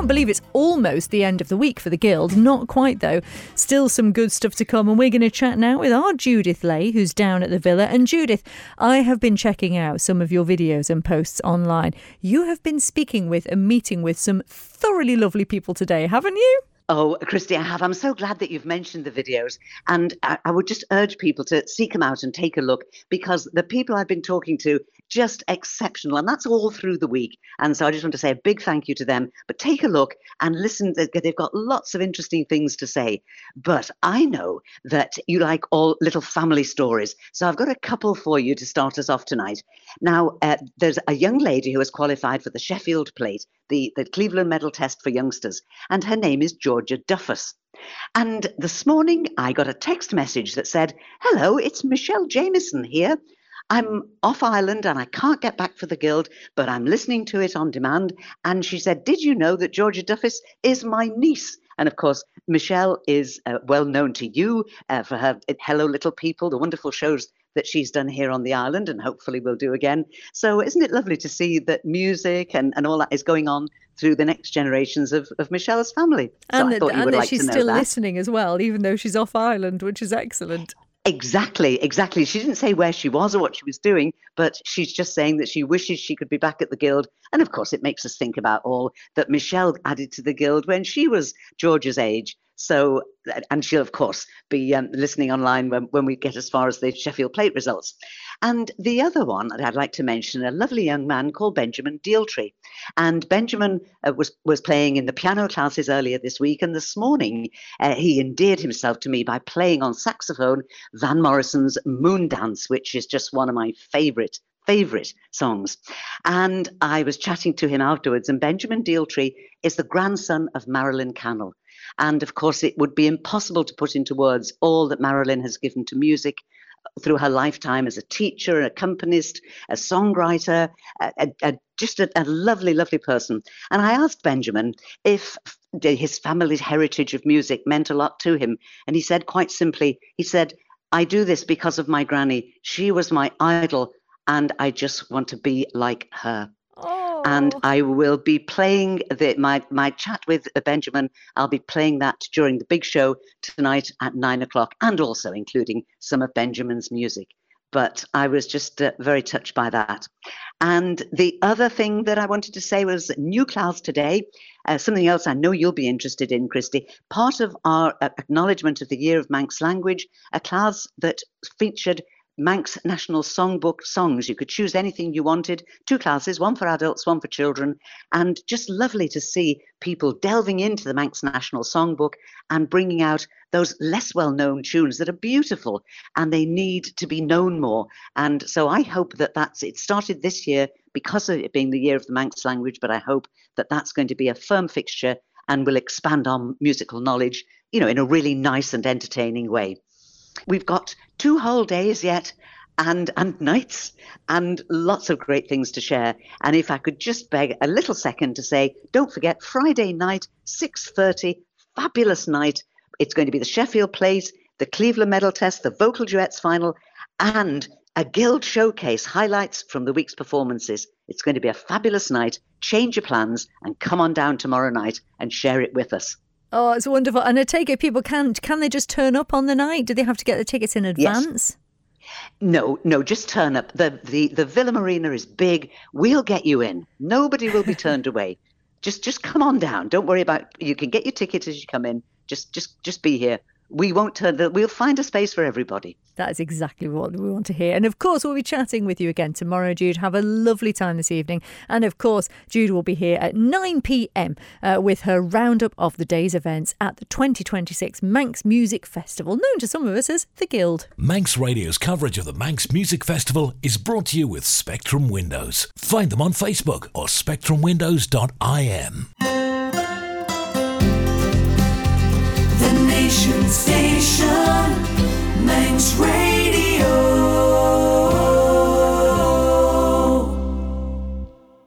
can't believe it's almost the end of the week for the Guild. Not quite, though. Still some good stuff to come. And we're going to chat now with our Judith Lay, who's down at the Villa. And Judith, I have been checking out some of your videos and posts online. You have been speaking with and meeting with some thoroughly lovely people today, haven't you? Oh, Christy, I have. I'm so glad that you've mentioned the videos. And I would just urge people to seek them out and take a look, because the people I've been talking to, just exceptional. And that's all through the week. And so I just want to say a big thank you to them. But take a look and listen. They've got lots of interesting things to say. But I know that you like all little family stories. So I've got a couple for you to start us off tonight. Now, there's a young lady who has qualified for the Sheffield Plate, the Cleveland Medal Test for youngsters. And her name is Georgia Duffus. And this morning I got a text message that said, "Hello, it's Michelle Jamieson here. I'm off island and I can't get back for the Guild, but I'm listening to it on demand." And she said, "Did you know that Georgia Duffus is my niece?" And of course, Michelle is well known to you for her Hello Little People, the wonderful shows that she's done here on the island and hopefully will do again. So isn't it lovely to see that music and all that is going on through the next generations of Michelle's family? So I thought you would like to know that. And she's still listening as well, even though she's off island, which is excellent. Exactly. She didn't say where she was or what she was doing, but she's just saying that she wishes she could be back at the Guild. And of course, it makes us think about all that Michelle added to the Guild when she was George's age. So, and she'll, of course, be listening online when we get as far as the Sheffield Plate results. And the other one that I'd like to mention, a lovely young man called Benjamin Dealtree. And Benjamin was playing in the piano classes earlier this week. And this morning, he endeared himself to me by playing on saxophone Van Morrison's Moon Dance, which is just one of my favorite songs. And I was chatting to him afterwards, and Benjamin Dealtree is the grandson of Marilyn Cannell. And of course, it would be impossible to put into words all that Marilyn has given to music through her lifetime as a teacher, an accompanist, a songwriter, just a lovely, lovely person. And I asked Benjamin if his family's heritage of music meant a lot to him. And he said quite simply, he said, "I do this because of my granny. She was my idol, and I just want to be like her." Oh. And I will be playing my chat with Benjamin. I'll be playing that during the big show tonight at 9:00, and also including some of Benjamin's music. But I was just very touched by that. And the other thing that I wanted to say was new clouds today. Something else I know you'll be interested in, Christy. Part of our acknowledgement of the Year of Manx Language, a class that featured Manx National Songbook songs. You could choose anything you wanted. 2 classes, one for adults, one for children. And just lovely to see people delving into the Manx National Songbook and bringing out those less well-known tunes that are beautiful and they need to be known more. And so I hope that it started this year because of it being the Year of the Manx Language, but I hope that that's going to be a firm fixture and will expand on musical knowledge, in a really nice and entertaining way. We've got 2 whole days yet and nights and lots of great things to share. And if I could just beg a little second to say, don't forget Friday night, 6:30, fabulous night. It's going to be the Sheffield Plate, the Cleveland Medal Test, the Vocal Duets Final, and a Guild showcase, highlights from the week's performances. It's going to be a fabulous night. Change your plans and come on down tomorrow night and share it with us. Oh, it's wonderful. And I take it people can they just turn up on the night? Do they have to get the tickets in advance? Yes. No, just turn up. The Villa Marina is big. We'll get you in. Nobody will be turned away. Just come on down. Don't worry about, you can get your ticket as you come in. Just be here. We won't we'll find a space for everybody. That is exactly what we want to hear. And of course, we'll be chatting with you again tomorrow, Jude. Have a lovely time this evening. And of course, Jude will be here at 9 p.m. With her roundup of the day's events at the 2026 Manx Music Festival, known to some of us as the Guild. Manx Radio's coverage of the Manx Music Festival is brought to you with Spectrum Windows. Find them on Facebook or spectrumwindows.im. The Nation Station, Manx Radio.